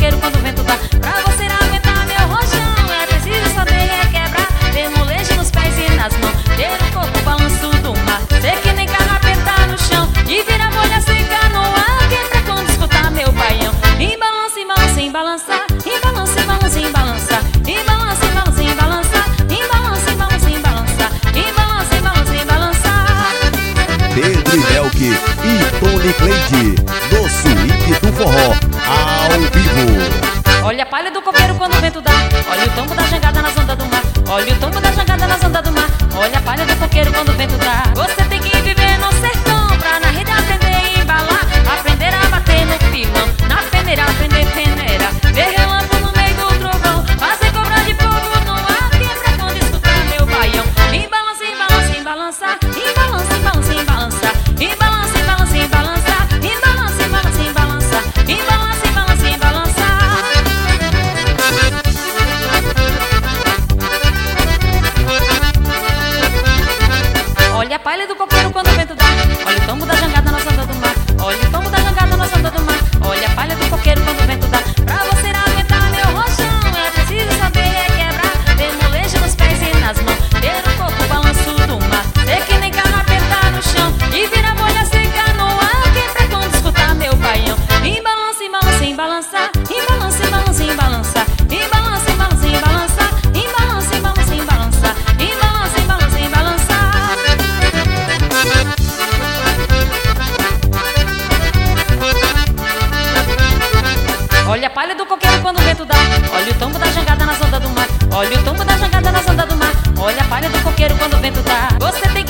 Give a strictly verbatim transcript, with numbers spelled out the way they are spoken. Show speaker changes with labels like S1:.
S1: coqueiro quando o vento dá. Pra você aguentar meu rojão, é preciso saber requebrar, ter molejo nos pés e nas mãos, ter o corpo balanço do mar, ser que nem carrapeta no chão e virar bolha seca no ar. Quem pra quando escutar meu baião, embalança, embalança, embalança, embalança, embalança, embalança, embalança, embalança, embalança, embalança, embalança, embalança, embalança, embalança, embalança.
S2: Pedro e Melk e Tony Cleide, do Swing do Forró, ao vivo.
S1: Olha a palha do coqueiro quando o vento dá, olha o tombo da jangada nas ondas do mar, olha o tombo da jangada nas ondas do mar, olha a palha do coqueiro quando o vento dá. Você tem que viver no sertão pra na rede aprender a embalar, aprender a bater no pilão, na peneira aprender peneira, ver relâmpago no meio do trovão, fazer cobra de fogo no ar. Que é pra quando escutar meu baião, embalança, embalança, embalança, embalança, embalança, embalança, embalança, embalança, embalança, embalança, embalança, embalança, embalança, embalança, embalança. Olha a palha do coqueiro quando o vento dá, olha o tombo da jangada nas ondas do mar, olha o tombo da jangada nas ondas do mar, olha a palha do coqueiro quando o vento dá. Pra você aguentar meu rojão, é preciso saber requebrar, ter molejo nos pés e nas mãos, ter o corpo balanço do mar, ser que nem carrapeta no chão e virar bolha seca no ar. Quem pra quando escutar meu baião, embalança, embalança, embalança, embalança, embalança, embalança, embalança, embalança, embalança, embalança, embalança, embalança, embalança, embalança, embalança. Olha a palha do coqueiro quando o vento dá, olha o tombo da jangada nas ondas do mar, olha o tombo da jangada nas ondas do mar, olha a palha do coqueiro quando o vento dá. Você tem